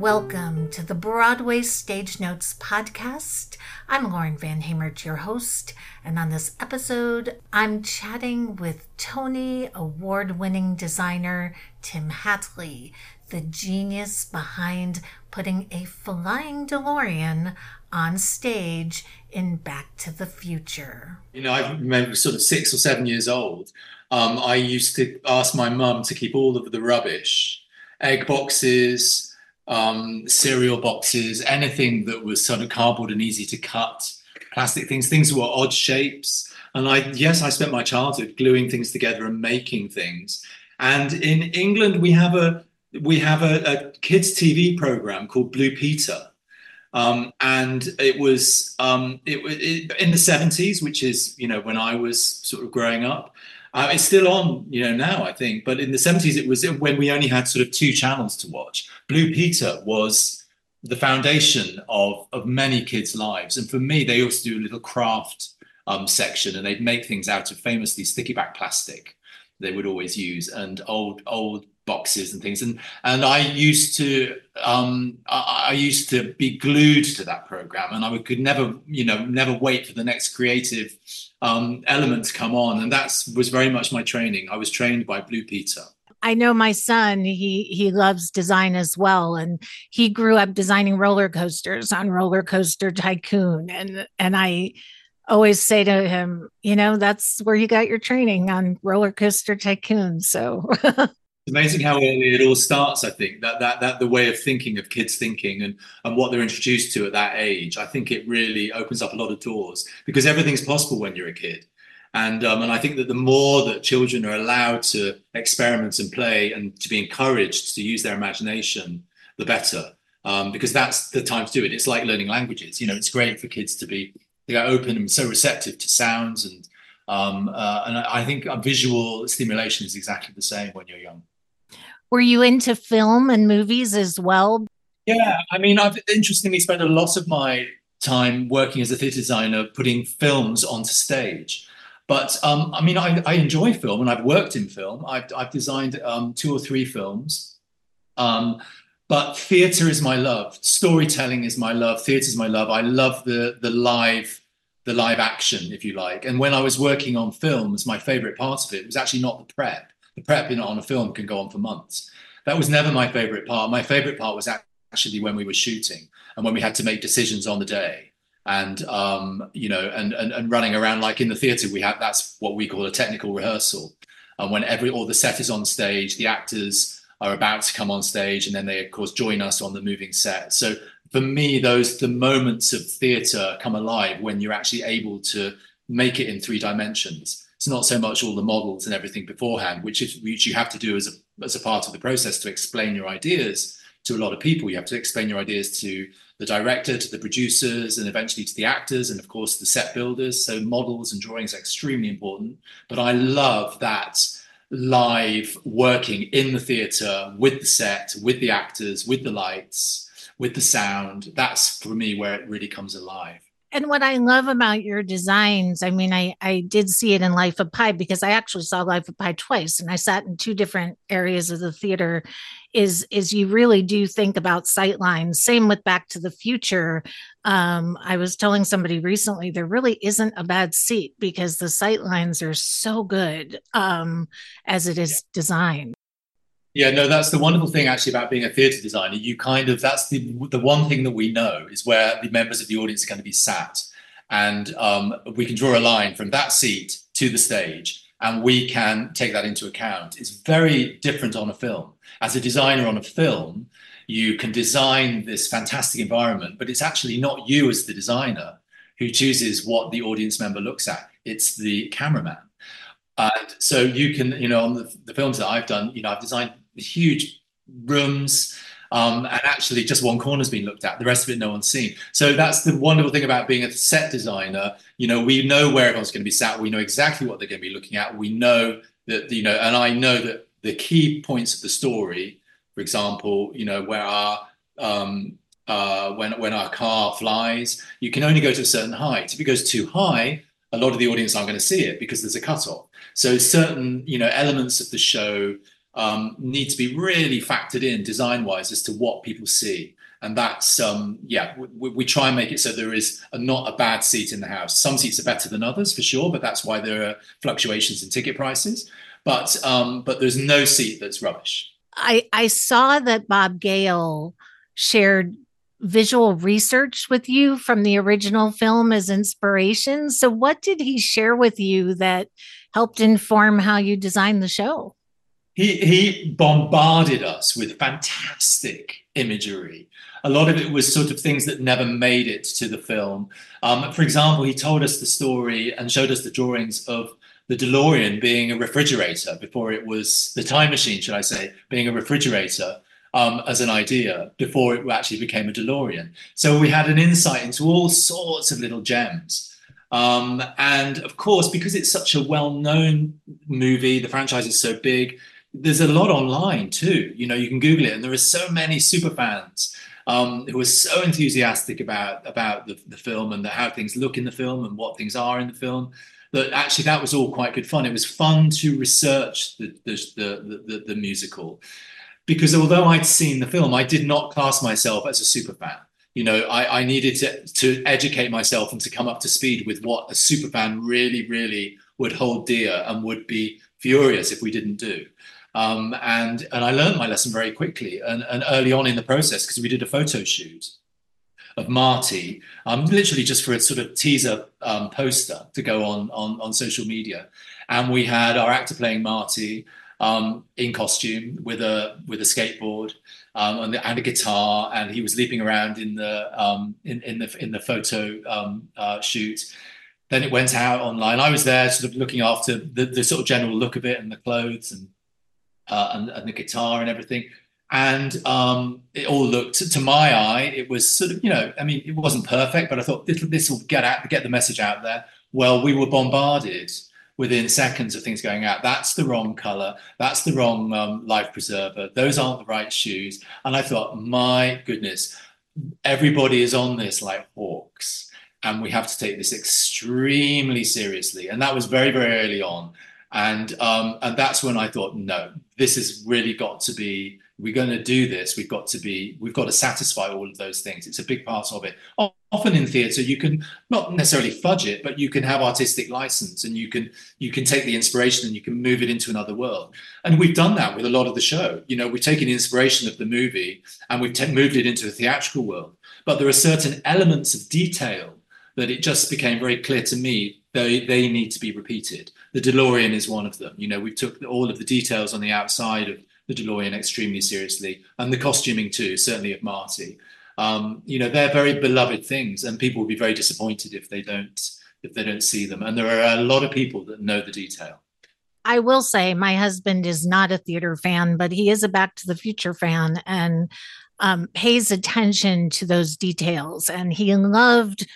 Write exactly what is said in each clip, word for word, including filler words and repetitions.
Welcome to the Broadway Stage Notes podcast. I'm Lauren Van Hamert, your host, and on this episode, I'm chatting with Tony Award-winning designer Tim Hatley, the genius behind putting a flying DeLorean on stage in Back to the Future. You know, I remember sort of six or seven years old, um, I used to ask my mum to keep all of the rubbish, egg boxes, um, cereal boxes, anything that was sort of cardboard and easy to cut, plastic things, things that were odd shapes. And I, yes, I spent my childhood gluing things together and making things. And in England, we have a we have a, a kids' T V program called Blue Peter. Um, and it was um, it, it, in the seventies, which is, you know, when I was sort of growing up. Uh, it's still on, you know, now, I think. But in the seventies, it was when we only had sort of two channels to watch. Blue Peter was the foundation of, of many kids' lives. And for me, they also do a little craft um, section, and they'd make things out of famously sticky back plastic they would always use, and old old boxes and things. And and I used to um, I, I used to be glued to that program, and I would, could never, you know, never wait for the next creative um, element to come on. And that was very much my training. I was trained by Blue Peter. I know my son, he he loves design as well. And he grew up designing roller coasters on Roller Coaster Tycoon. And, and I always say to him, you know, that's where you got your training, on Roller Coaster Tycoon. So it's amazing how early it all starts. I think that that that the way of thinking of kids thinking and and what they're introduced to at that age, I think it really opens up a lot of doors, because everything's possible when you're a kid. And um, and I think that the more that children are allowed to experiment and play and to be encouraged to use their imagination, the better, um, because that's the time to do it. It's like learning languages. You know, it's great for kids to be they are open and so receptive to sounds, and um, uh, and I think visual stimulation is exactly the same when you're young. Were you into film and movies as well? Yeah, I mean, I've interestingly spent a lot of my time working as a theatre designer, putting films onto stage. But um, I mean, I, I enjoy film, and I've worked in film. I've, I've designed um, two or three films. Um, but theatre is my love. Storytelling is my love. Theatre is my love. I love the the live the live action, if you like. And when I was working on films, my favourite part of it was actually not the prep. The prep in, on a film can go on for months. That was never my favourite part. My favourite part was actually when we were shooting and when we had to make decisions on the day. And, um, you know, and, and, and running around, like in the theatre, we have, that's what we call a technical rehearsal. And when every, all the set is on stage, the actors are about to come on stage, and then they, of course, join us on the moving set. So for me, those, the moments of theatre come alive when you're actually able to make it in three dimensions. It's not so much all the models and everything beforehand, which is, which you have to do as a, as a part of the process to explain your ideas to a lot of people. You have to explain your ideas to the director, to the producers, and eventually to the actors, and of course the set builders. So models and drawings are extremely important. But I love that live working in the theatre with the set, with the actors, with the lights, with the sound. That's for me where it really comes alive. And what I love about your designs, I mean, I, I did see it in Life of Pi, because I actually saw Life of Pi twice, and I sat in two different areas of the theater, is, is you really do think about sight lines. Same with Back to the Future. Um, I was telling somebody recently, there really isn't a bad seat, because the sight lines are so good um, as it is yeah. designed. Yeah, no, that's the wonderful thing actually about being a theatre designer. You kind of, that's the the one thing that we know is where the members of the audience are going to be sat. And um, we can draw a line from that seat to the stage, and we can take that into account. It's very different on a film. As a designer on a film, you can design this fantastic environment, but it's actually not you as the designer who chooses what the audience member looks at. It's the cameraman. And so you can, you know, on the, the films that I've done, you know, I've designed huge rooms, um, and actually just one corner's been looked at. The rest of it, no one's seen. So that's the wonderful thing about being a set designer. You know, we know where everyone's going to be sat. We know exactly what they're going to be looking at. We know that, you know, and I know that the key points of the story, for example, you know, where our, um, uh, when, when our car flies, you can only go to a certain height. If it goes too high, a lot of the audience aren't going to see it because there's a cutoff. So certain, you know, elements of the show um, need to be really factored in design-wise as to what people see. And that's, um, yeah, we, we try and make it so there is a, not a bad seat in the house. Some seats are better than others for sure, but that's why there are fluctuations in ticket prices. But um, but there's no seat that's rubbish. I, I saw that Bob Gale shared visual research with you from the original film as inspiration. So, what did he share with you that helped inform how you designed the show? He he bombarded us with fantastic imagery. A lot of it was sort of things that never made it to the film. Um, for example, he told us the story and showed us the drawings of the DeLorean being a refrigerator before it was the time machine, should I say, being a refrigerator um, as an idea before it actually became a DeLorean. So we had an insight into all sorts of little gems. Um, and of course, because it's such a well-known movie, the franchise is so big, there's a lot online too. You know, you can Google it, and there are so many super fans um, who are so enthusiastic about about the, the film and the, how things look in the film and what things are in the film. That actually that was all quite good fun. It was fun to research the the the, the, the musical, because although I'd seen the film, I did not class myself as a super fan. You know, I, I needed to to educate myself and to come up to speed with what a super fan really, really would hold dear and would be furious if we didn't do. Um, and and I learned my lesson very quickly and, and early on in the process, because we did a photo shoot of Marty, um, literally just for a sort of teaser um, poster to go on, on on social media. And we had our actor playing Marty um, in costume with a with a skateboard um, and, the, and a guitar, and he was leaping around in the um, in, in the in the photo um, uh, shoot. Then it went out online. I was there, sort of looking after the, the sort of general look of it and the clothes and. Uh, and, and the guitar and everything. And um, it all looked, to my eye, it was sort of, you know, I mean, it wasn't perfect, but I thought this, this will get out, get the message out there. Well, we were bombarded within seconds of things going out. That's the wrong color. That's the wrong um, life preserver. Those aren't the right shoes. And I thought, my goodness, everybody is on this like hawks. And we have to take this extremely seriously. And that was very, very early on. And um, and that's when I thought, no, this has really got to be, we're going to do this. We've got to be, we've got to satisfy all of those things. It's a big part of it. Often in theatre, you can not necessarily fudge it, but you can have artistic license, and you can you can take the inspiration and you can move it into another world. And we've done that with a lot of the show. You know, we've taken the inspiration of the movie and we've t- moved it into a theatrical world. But there are certain elements of detail that it just became very clear to me they they need to be repeated. The DeLorean is one of them. You know, we took all of the details on the outside of the DeLorean extremely seriously, and the costuming too, certainly of Marty. Um, you know, they're very beloved things, and people will be very disappointed if they don't if they don't see them. And there are a lot of people that know the detail. I will say my husband is not a theater fan, but he is a Back to the Future fan and um, pays attention to those details. And he loved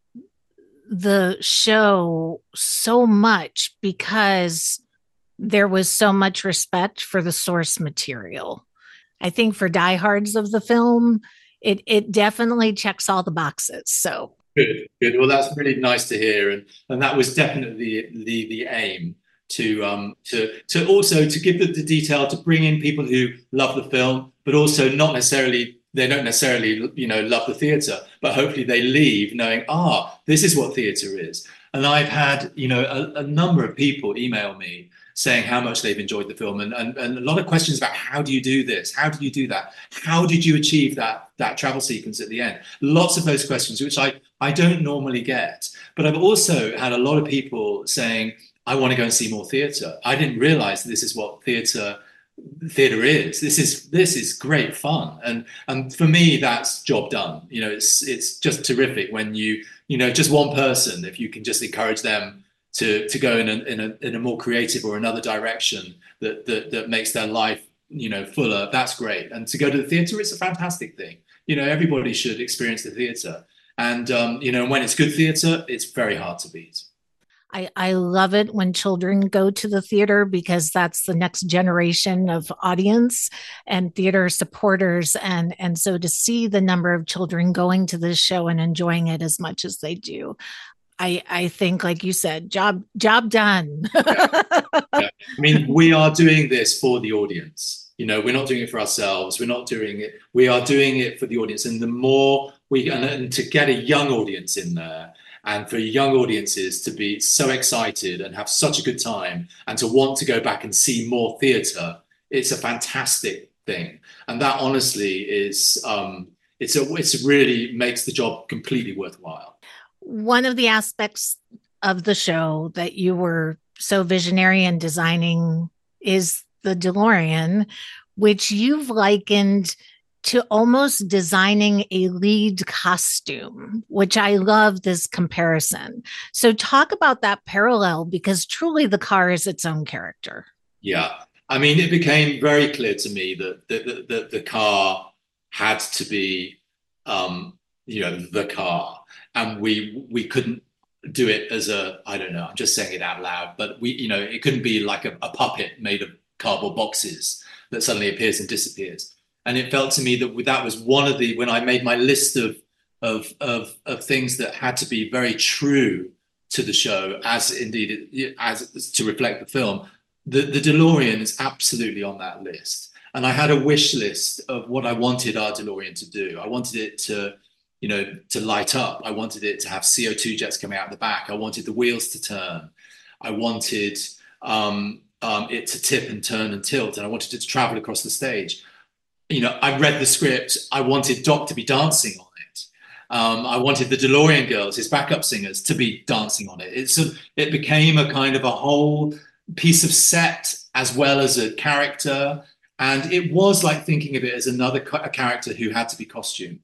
the show so much because there was so much respect for the source material. I think for diehards of the film, it it definitely checks all the boxes. So good, good. Well, that's really nice to hear, and and that was definitely the the, the aim to um to to also to give the, the detail, to bring in people who love the film, but also not necessarily. They don't necessarily, you know, love the theatre, but hopefully they leave knowing, ah, this is what theatre is. And I've had, you know, a, a number of people email me saying how much they've enjoyed the film, and, and, and a lot of questions about how do you do this? How do you do that? How did you achieve that, that travel sequence at the end? Lots of those questions, which I, I don't normally get. But I've also had a lot of people saying, I want to go and see more theatre. I didn't realize that this is what theatre theatre is. This is this is great fun, and and for me that's job done. You know, it's it's just terrific when you you know just one person, if you can just encourage them to to go in a in a in a more creative or another direction that that that makes their life you know fuller. That's great. And to go to the theatre, it's a fantastic thing. You know, everybody should experience the theatre, and um, you know when it's good theatre, it's very hard to beat. I, I love it when children go to the theater because that's the next generation of audience and theater supporters. And, and so to see the number of children going to this show and enjoying it as much as they do, I, I think, like you said, job, job done. Yeah. Yeah. I mean, we are doing this for the audience. You know, we're not doing it for ourselves. We're not doing it. We are doing it for the audience. And the more we, and, and to get a young audience in there, and for young audiences to be so excited and have such a good time and to want to go back and see more theatre, it's a fantastic thing. And that honestly is, um, it's a, it's really makes the job completely worthwhile. One of the aspects of the show that you were so visionary in designing is the DeLorean, which you've likened to almost designing a lead costume, which I love this comparison. So talk about that parallel, because truly the car is its own character. Yeah. I mean, it became very clear to me that the, the, the, the car had to be, um, you know, the car. And we we couldn't do it as a, I don't know, I'm just saying it out loud, but we, you know, it couldn't be like a, a puppet made of cardboard boxes that suddenly appears and disappears. And it felt to me that that was one of the, when I made my list of, of, of, of things that had to be very true to the show, as indeed, as to reflect the film, the, the DeLorean is absolutely on that list. And I had a wish list of what I wanted our DeLorean to do. I wanted it to, you know, to light up. I wanted it to have C O two jets coming out the back. I wanted the wheels to turn. I wanted um, um, it to tip and turn and tilt. And I wanted it to travel across the stage. You know, I read the script. I wanted Doc to be dancing on it. Um, I wanted the DeLorean girls, his backup singers, to be dancing on it. It's a, it became a kind of a whole piece of set as well as a character. And it was like thinking of it as another a character who had to be costumed.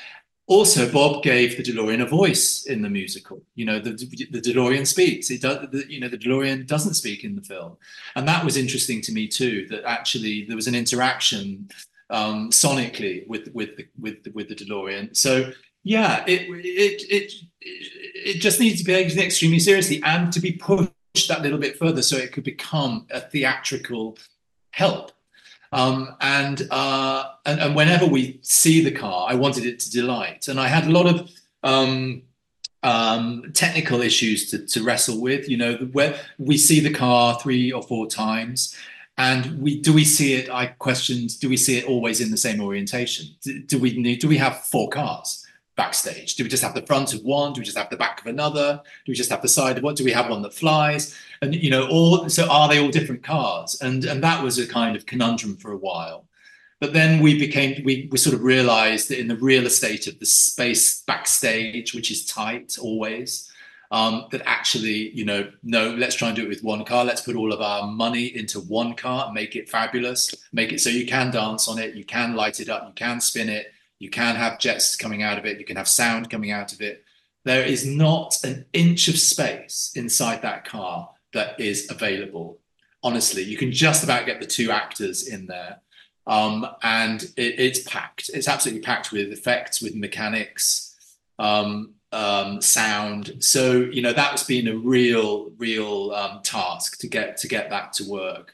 Also, Bob gave the DeLorean a voice in the musical. You know, the, the DeLorean speaks. It does, the, you know, the DeLorean doesn't speak in the film, and that was interesting to me too. That actually there was an interaction um, sonically with with the, with the, with the DeLorean. So yeah, it it it it just needs to be taken extremely seriously and to be pushed that little bit further, so it could become a theatrical help. Um, and, uh, and and whenever we see the car, I wanted it to delight, and I had a lot of um, um, technical issues to, to wrestle with. You know, where we see the car three or four times, and we do we see it? I questioned: do we see it always in the same orientation? Do, do we need? Do we have four cars backstage? Do we just have the front of one? Do we just have the back of another? Do we just have the side of what? Do we have one that flies? And, you know, all, so are they all different cars? And, and that was a kind of conundrum for a while. But then we became, we, we sort of realized that in the real estate of the space backstage, which is tight always, um, that actually, you know, no, let's try and do it with one car. Let's put all of our money into one car and make it fabulous, make it so you can dance on it, you can light it up, you can spin it, you can have jets coming out of it, you can have sound coming out of it. There is not an inch of space inside that car that is available. Honestly, you can just about get the two actors in there. Um, and it, it's packed. It's absolutely packed with effects, with mechanics, um, um, sound. So, you know, that's been a real, real um, task to get to get that to work.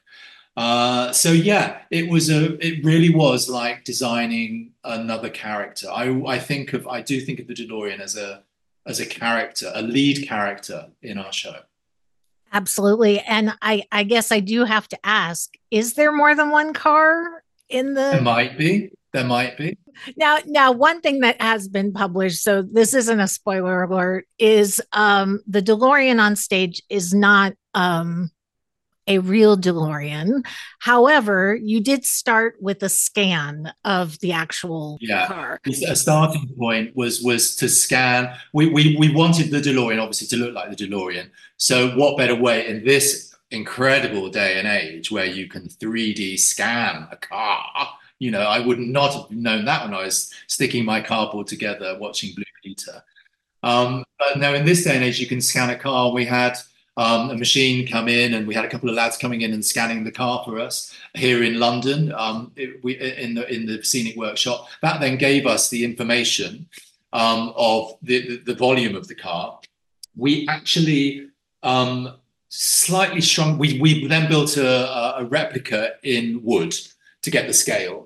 Uh, so yeah, it was a, it really was like designing another character. I, I think of, I do think of the DeLorean as a, as a character, a lead character in our show. Absolutely. And I, I guess I do have to ask, is there more than one car in the... There might be. There might be. Now, now, one thing that has been published, so this isn't a spoiler alert, is um, the DeLorean on stage is not um, a real DeLorean. However, you did start with a scan of the actual yeah. car. A starting point was was to scan. We, we we wanted the DeLorean obviously to look like the DeLorean. So what better way in this incredible day and age where you can three D scan a car? You know, I would not have known that when I was sticking my cardboard together watching Blue Peter. Um, but now in this day and age, you can scan a car. We had Um, a machine come in, and we had a couple of lads coming in and scanning the car for us here in London, um, it, we, in the in the scenic workshop. That then gave us the information um, of the, the, the volume of the car. We actually um, slightly shrunk. We we then built a, a replica in wood to get the scale,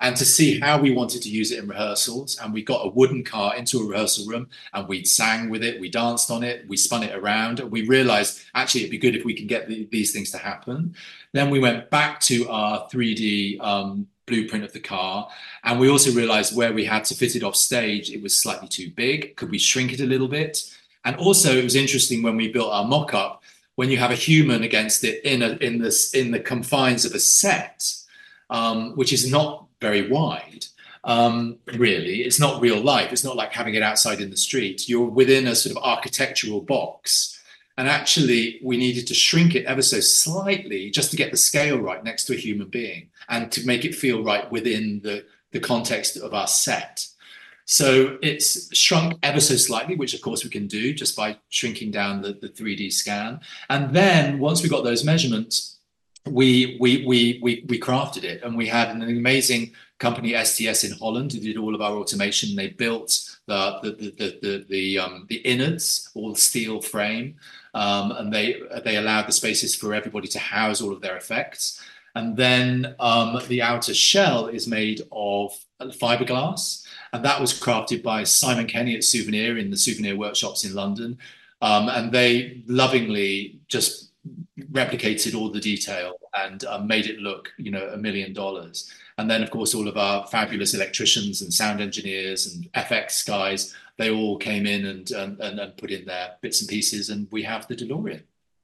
and to see how we wanted to use it in rehearsals. And we got a wooden car into a rehearsal room and we sang with it, we danced on it, we spun it around, and we realized actually it'd be good if we can get the, these things to happen. Then we went back to our three D um, blueprint of the car, and we also realized where we had to fit it off stage, it was slightly too big. Could we shrink it a little bit? And also it was interesting when we built our mock-up, when you have a human against it in a, in this in the confines of a set, um, which is not very wide, um, really. It's not real life. It's not like having it outside in the street. You're within a sort of architectural box. And actually, we needed to shrink it ever so slightly just to get the scale right next to a human being and to make it feel right within the, the context of our set. So it's shrunk ever so slightly, which of course we can do just by shrinking down the, the three D scan. And then once we got those measurements, we, we, we, we, we crafted it. And we had an amazing company, S T S in Holland, who did all of our automation. They built the, the, the, the, the, the, um, the innards, all steel frame. Um, and they they allowed the spaces for everybody to house all of their effects. And then um, the outer shell is made of fiberglass, and that was crafted by Simon Kenny at Souvenir in the Souvenir workshops in London. Um, and they lovingly just replicated all the detail and uh, made it look, you know, a million dollars. And then, of course, all of our fabulous electricians and sound engineers and F X guys, they all came in and, and, and put in their bits and pieces, and we have the DeLorean.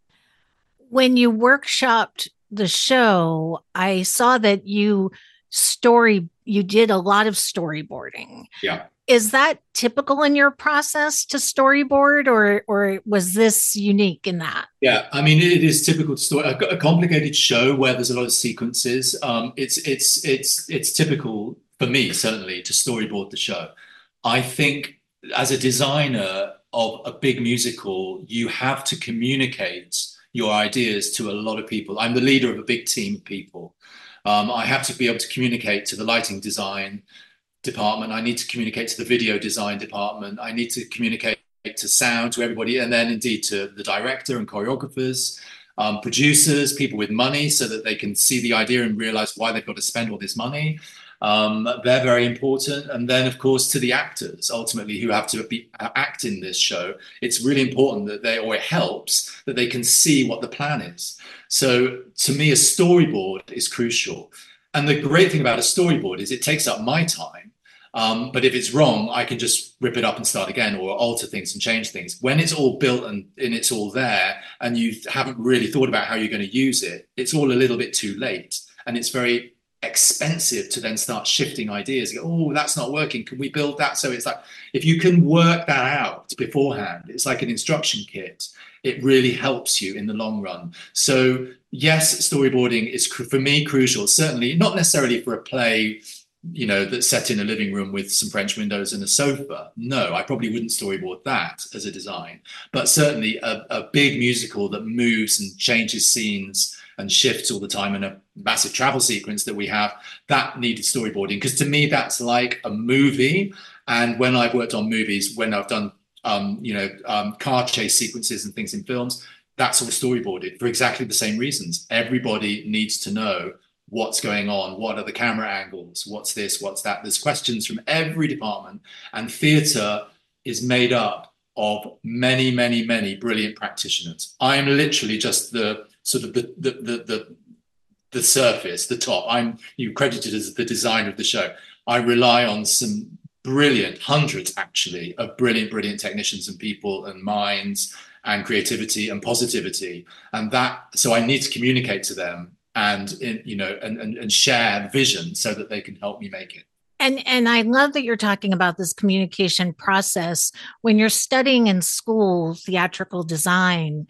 When you workshopped the show, I saw that you story, you did a lot of storyboarding. Yeah. Is that typical in your process to storyboard, or or was this unique in that? Yeah, I mean, it is typical to story a, a complicated show where there's a lot of sequences. Um, it's it's it's it's typical for me, certainly, to storyboard the show. I think as a designer of a big musical, you have to communicate your ideas to a lot of people. I'm the leader of a big team of people. Um, I have to be able to communicate to the lighting design department. I need to communicate to the video design department. I need to communicate to sound, to everybody, and then indeed to the director and choreographers, um, producers, people with money, so that they can see the idea and realize why they've got to spend all this money. Um, they're very important. And then, of course, to the actors, ultimately, who have to be, act in this show, it's really important that they, or it helps, that they can see what the plan is. So to me, a storyboard is crucial. And the great thing about a storyboard is it takes up my time. Um, but if it's wrong, I can just rip it up and start again, or alter things and change things. When it's all built and, and it's all there, and you haven't really thought about how you're going to use it, it's all a little bit too late. And it's very expensive to then start shifting ideas. Go, oh, that's not working. Can we build that? So it's like, if you can work that out beforehand, it's like an instruction kit. It really helps you in the long run. So yes, storyboarding is, for me, crucial. Certainly not necessarily for a play, you know, that's set in a living room with some French windows and a sofa. No, I probably wouldn't storyboard that as a design. But certainly a, a big musical that moves and changes scenes and shifts all the time, and a massive travel sequence that we have, that needed storyboarding. Because to me, that's like a movie. And when I've worked on movies, when I've done, um, you know, um, car chase sequences and things in films, that's all storyboarded for exactly the same reasons. Everybody needs to know what's going on, what are the camera angles, what's this, what's that. There's questions from every department, and theatre is made up of many, many, many brilliant practitioners. I'm literally just the sort of the the the the, the surface, the top. I'm you credited as the designer of the show. I rely on some brilliant, hundreds actually, of brilliant, brilliant technicians and people and minds and creativity and positivity. And that, so I need to communicate to them and, you know, and, and, and share vision so that they can help me make it. And and I love that you're talking about this communication process. When you're studying in school theatrical design,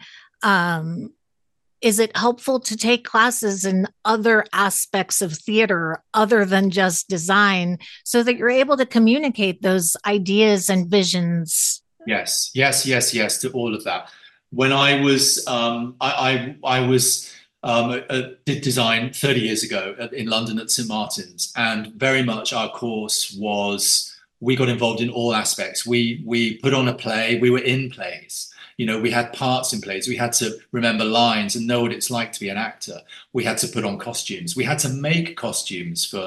um, is it helpful to take classes in other aspects of theater other than just design, so that you're able to communicate those ideas and visions? Yes, yes, yes, yes, to all of that. When I was, um, I, I, I was, um, uh, did design thirty years ago in London at Saint Martin's, and very much our course was, we got involved in all aspects. We we put on a play, we were in plays. You know, we had parts in plays. We had to remember lines and know what it's like to be an actor. We had to put on costumes. We had to make costumes for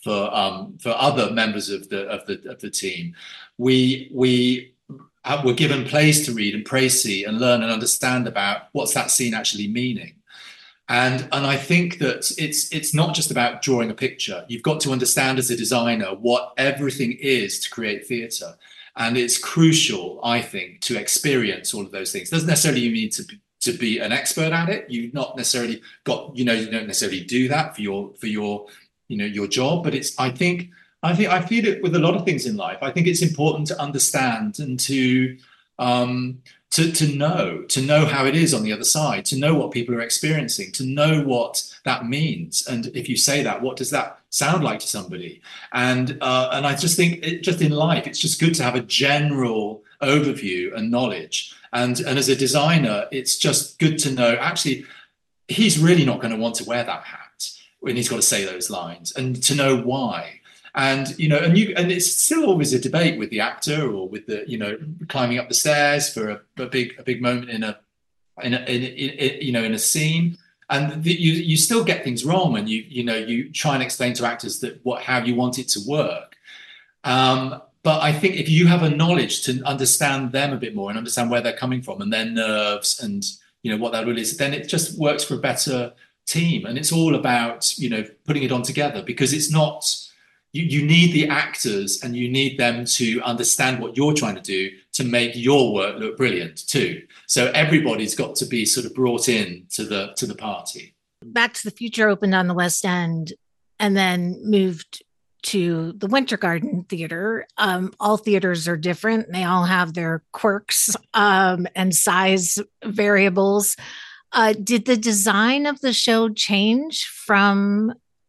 for um, for other members of the of the of the team. We we were given plays to read and précis and learn and understand about what's that scene actually meaning. And and I think that it's it's not just about drawing a picture. You've got to understand as a designer what everything is to create theatre. And it's crucial, I think, to experience all of those things. Doesn't necessarily you need to be, to be an expert at it. You've not necessarily got, you know, you don't necessarily do that for your for your, you know, your job. But it's I think I think I feel it with a lot of things in life. I think it's important to understand and to um to, to know, to know how it is on the other side, to know what people are experiencing, to know what that means. And if you say that, what does that sound like to somebody? And uh, and I just think it, just in life, it's just good to have a general overview and knowledge. And, and as a designer, it's just good to know, actually, he's really not going to want to wear that hat when he's got to say those lines, and to know why. And, you know, and you, and it's still always a debate with the actor or with the, you know, climbing up the stairs for a, a big, a big moment in a, in a, in, in, you know, in a scene. And the, you, you still get things wrong, and you, you know, you try and explain to actors that what, how you want it to work. Um, but I think if you have a knowledge to understand them a bit more and understand where they're coming from and their nerves and, you know, what that really is, then it just works for a better team. And it's all about, you know, putting it on together, because it's not, You, you need the actors and you need them to understand what you're trying to do to make your work look brilliant too. So everybody's got to be sort of brought in to the to the party. Back to the Future opened on the West End and then moved to the Winter Garden Theater. Um, all theaters are different. They all have their quirks um, and size variables. Uh, did the design of the show change from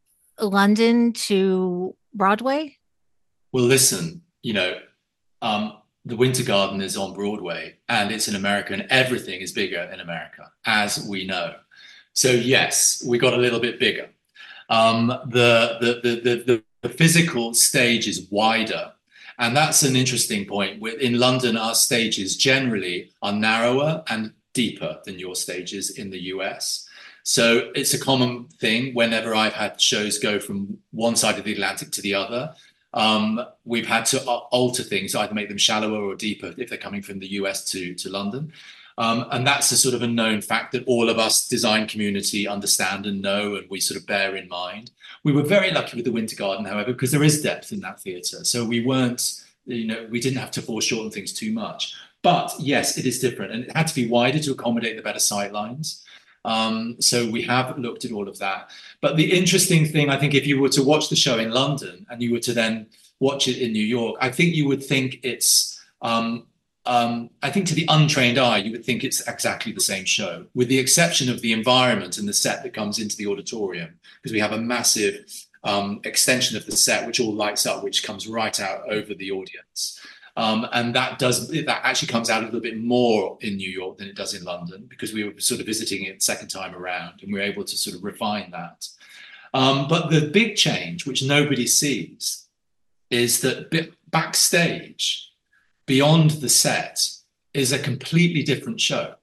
London to Broadway? Well, listen, you know, um, the Winter Garden is on Broadway and it's in America, and everything is bigger in America, as we know. So yes, we got a little bit bigger. Um, the, the, the, the, the, the physical stage is wider. And that's an interesting point. In London, our stages generally are narrower and deeper than your stages in the U S. So it's a common thing whenever I've had shows go from one side of the Atlantic to the other. Um, we've had to alter things, either make them shallower or deeper if they're coming from the U S to, to London. Um, and that's a sort of a known fact that all of us design community understand and know, and we sort of bear in mind. We were very lucky with the Winter Garden, however, because there is depth in that theatre. So we weren't, you know, we didn't have to foreshorten things too much. But yes, it is different, and it had to be wider to accommodate the better sight lines. Um, so we have looked at all of that. But the interesting thing, I think, if you were to watch the show in London and you were to then watch it in New York, I think you would think it's, um, um, I think to the untrained eye, you would think it's exactly the same show, with the exception of the environment and the set that comes into the auditorium, because we have a massive um, extension of the set, which all lights up, which comes right out over the audience. Um, and that does that actually comes out a little bit more in New York than it does in London, because we were sort of visiting it the second time around, and we were able to sort of refine that. Um, but the big change, which nobody sees, is that backstage, beyond the set, is a completely different show.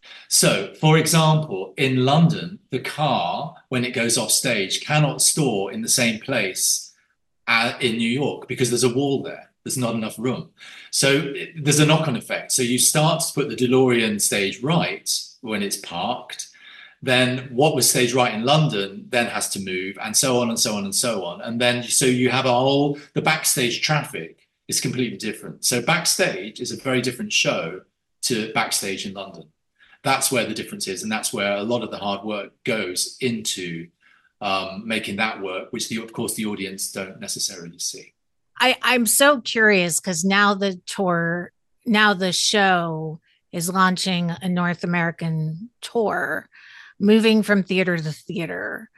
So, for example, in London, the car, when it goes off stage, cannot store in the same place uh, in New York, because there's a wall there. There's not enough room. So there's a knock-on effect. So you start to put the DeLorean stage right when it's parked, then what was stage right in London then has to move, and so on and so on and so on. And then so you have a whole, the backstage traffic is completely different. So backstage is a very different show to backstage in London. That's where the difference is. And that's where a lot of the hard work goes into um, making that work, which the, of course the audience don't necessarily see. I, I'm so curious, because now the tour, now the show is launching a North American tour, moving from theater to theater.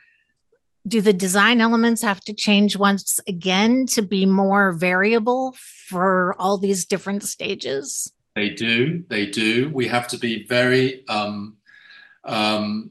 Do the design elements have to change once again to be more variable for all these different stages? They do. They do. We have to be very, um, um,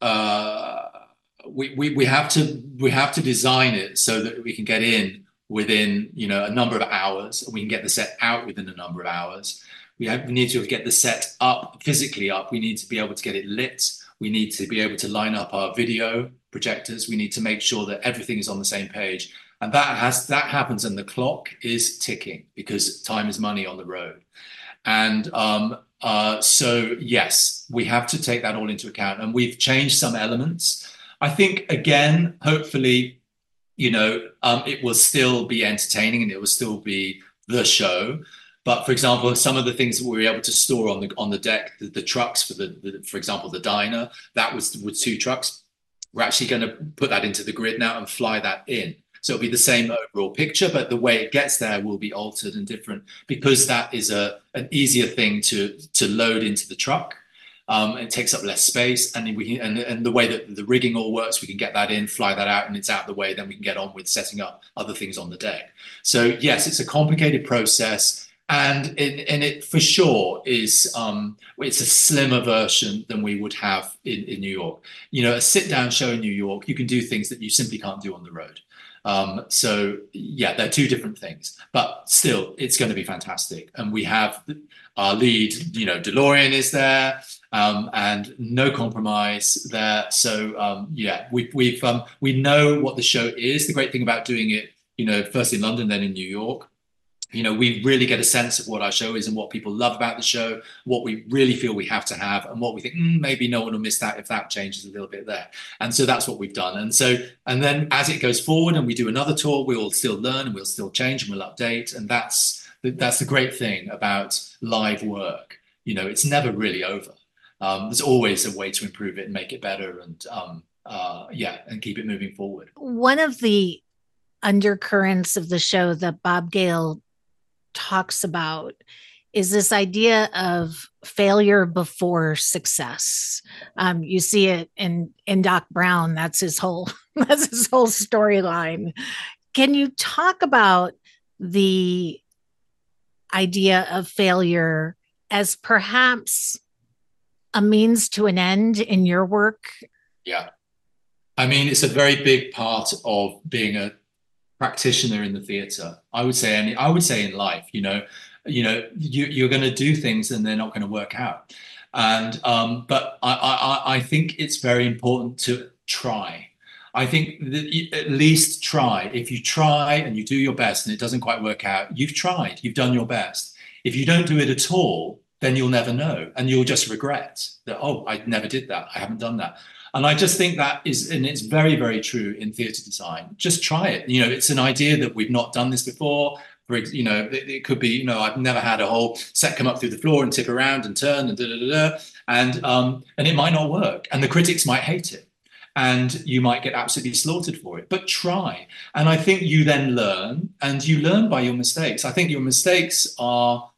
uh, we, we, we have to, we have to design it so that we can get in within, you know, a number of hours, and we can get the set out within a number of hours. We, have, we need to get the set up, physically up. We need to be able to get it lit. We need to be able to line up our video projectors. We need to make sure that everything is on the same page. And that has that happens, and the clock is ticking because time is money on the road. And um, uh, so, yes, we have to take that all into account. And we've changed some elements. I think, again, hopefully, you know, um, it will still be entertaining and it will still be the show. But for example, some of the things that we were able to store on the on the deck, the, the trucks for the, the, for example, the diner, that was with two trucks. We're actually going to put that into the grid now and fly that in. So it'll be the same overall picture, but the way it gets there will be altered and different because that is a an easier thing to to load into the truck. Um, it takes up less space, and we and and the way that the rigging all works, we can get that in, fly that out, and it's out of the way. Then we can get on with setting up other things on the deck. So yes, it's a complicated process, and it, and it for sure is um, it's a slimmer version than we would have in, in New York. You know, a sit-down show in New York, you can do things that you simply can't do on the road. Um, so yeah, they're two different things, but still, it's going to be fantastic. And we have our lead, you know, DeLorean is there, um, and no compromise there. So um, yeah, we, we've um, we know what the show is. The great thing about doing it, you know, first in London, then in New York, you know, we really get a sense of what our show is and what people love about the show, what we really feel we have to have, and what we think mm, maybe no one will miss that if that changes a little bit there. And so that's what we've done. And so, and then as it goes forward and we do another tour, we will still learn and we'll still change and we'll update. And that's that's the great thing about live work. You know, it's never really over. Um, there's always a way to improve it and make it better, and um, uh, yeah, and keep it moving forward. One of the undercurrents of the show that Bob Gale talks about is this idea of failure before success. Um, you see it in in Doc Brown. That's his whole that's his whole storyline. Can you talk about the idea of failure as perhaps a means to an end in your work? Yeah, I mean, it's a very big part of being a practitioner in the theater. I would say, any, I would say in life, you know, you know, you, you're going to do things and they're not going to work out. And um, but I, I, I think it's very important to try. I think that you, at least try. If you try and you do your best and it doesn't quite work out, you've tried, you've done your best. If you don't do it at all, then you'll never know, and you'll just regret that. Oh, I never did that. I haven't done that. And I just think that is, and it's very, very true in theatre design. Just try it. You know, it's an idea that we've not done this before. For you know, it, it could be, you know, I've never had a whole set come up through the floor and tip around and turn and da da da da, and um, and it might not work, and the critics might hate it, and you might get absolutely slaughtered for it. But try, and I think you then learn, and you learn by your mistakes. I think your mistakes are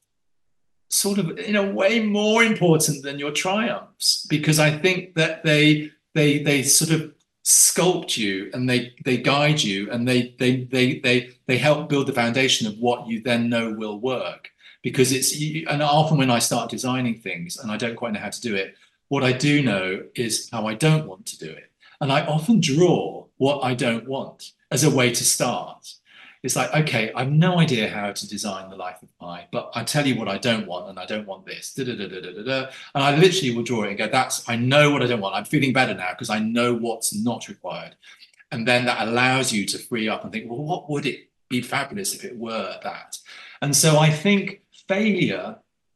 sort of in a way more important than your triumphs, because I think that they they they sort of sculpt you and they they guide you, and they they they they they help build the foundation of what you then know will work. Because it's, and often when I start designing things and I don't quite know how to do it, what I do know is how I don't want to do it, and I often draw what I don't want as a way to start. It's like, okay, I have no idea how to design the Life of Pi, but I tell you what I don't want, and I don't want this. Da, da, da, da, da, da. And I literally will draw it and go, that's, I know what I don't want. I'm feeling better now because I know what's not required. And then that allows you to free up and think, well, what would it be fabulous if it were that? And so I think failure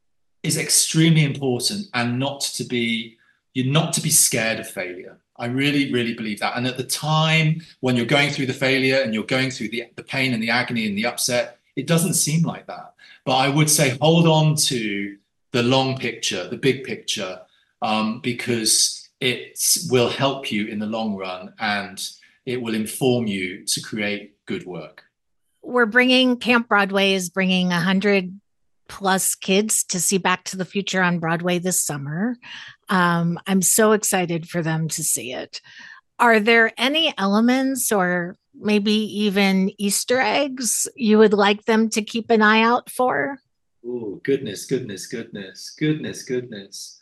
is extremely important, and not to be, you're not to be scared of failure. I really, really believe that. And at the time when you're going through the failure and you're going through the, the pain and the agony and the upset, it doesn't seem like that. But I would say hold on to the long picture, the big picture, um, because it will help you in the long run, and it will inform you to create good work. We're bringing, Camp Broadway is bringing one hundred plus kids to see Back to the Future on Broadway this summer. Um, I'm so excited for them to see it. Are there any elements or maybe even Easter eggs you would like them to keep an eye out for? Oh, goodness, goodness, goodness, goodness, goodness.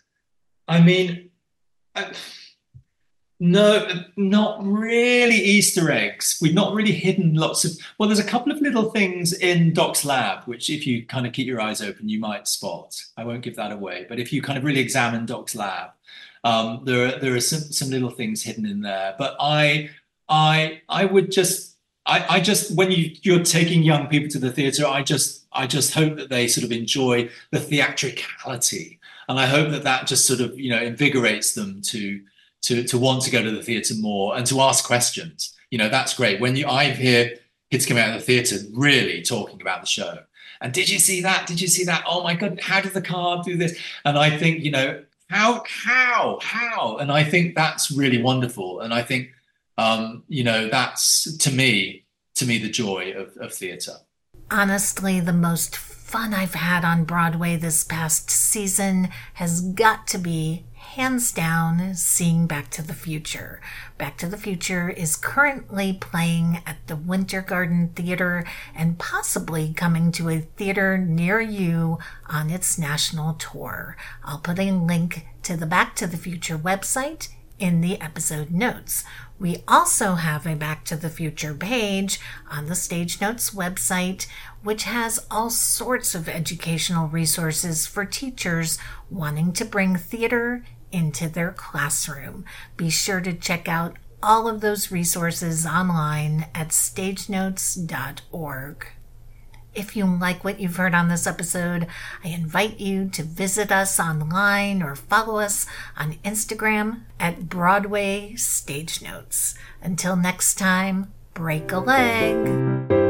I mean, I, no, not really Easter eggs. We've not really hidden lots of, well, there's a couple of little things in Doc's lab, which if you kind of keep your eyes open, you might spot. I won't give that away. But if you kind of really examine Doc's lab, um, there are, there are some, some little things hidden in there. But I, I, I would just I, I just when you you're taking young people to the theatre, I just I just hope that they sort of enjoy the theatricality, and I hope that that just sort of you know invigorates them to to to want to go to the theatre more and to ask questions. You know, that's great. When you I hear kids come out of the theatre really talking about the show. And did you see that? Did you see that? Oh my God, how did the car do this? And I think, you know, how, how, how? And I think that's really wonderful. And I think, um, you know, that's to me, to me, the joy of, of theatre. Honestly, the most fun I've had on Broadway this past season has got to be, hands down, seeing Back to the Future. Back to the Future is currently playing at the Winter Garden Theater and possibly coming to a theater near you on its national tour. I'll put a link to the Back to the Future website in the episode notes. We also have a Back to the Future page on the Stage Notes website, which has all sorts of educational resources for teachers wanting to bring theater into their classroom. Be sure to check out all of those resources online at stage notes dot org. If you like what you've heard on this episode, I invite you to visit us online or follow us on Instagram at Broadway Stage Notes. Until next time, break a leg.